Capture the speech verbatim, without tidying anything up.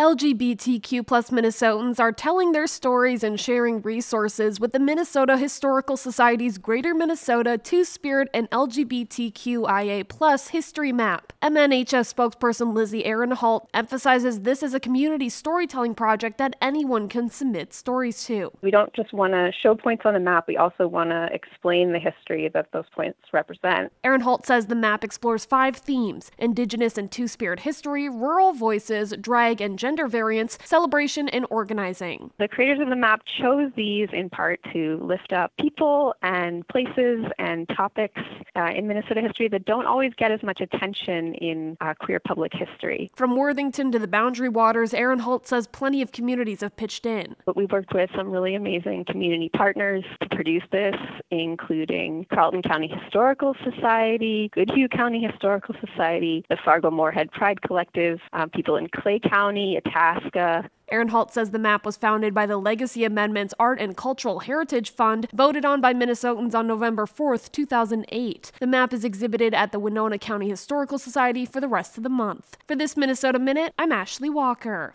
L G B T Q plus Minnesotans are telling their stories and sharing resources with the Minnesota Historical Society's Greater Minnesota Two-Spirit and L G B T Q I A plus History Map. M N H S spokesperson Lizzie Ehrenholt emphasizes this is a community storytelling project that anyone can submit stories to. We don't just want to show points on the map, we also want to explain the history that those points represent. Ehrenholt says the map explores five themes: Indigenous and Two-Spirit history, rural voices, drag and gender variance, celebration, and organizing. The creators of the map chose these in part to lift up people and places and topics uh, in Minnesota history that don't always get as much attention in uh, queer public history. From Worthington to the Boundary Waters, Ehrenholt says plenty of communities have pitched in. But we've worked with some really amazing community partners to produce this, including Carleton County Historical Society, Goodhue County Historical Society, the Fargo-Moorhead Pride Collective, um, people in Clay County, Itasca. Ehrenholt says the map was founded by the Legacy Amendments Art and Cultural Heritage Fund, voted on by Minnesotans on November fourth, two thousand eight. The map is exhibited at the Winona County Historical Society for the rest of the month. For this Minnesota Minute, I'm Ashley Walker.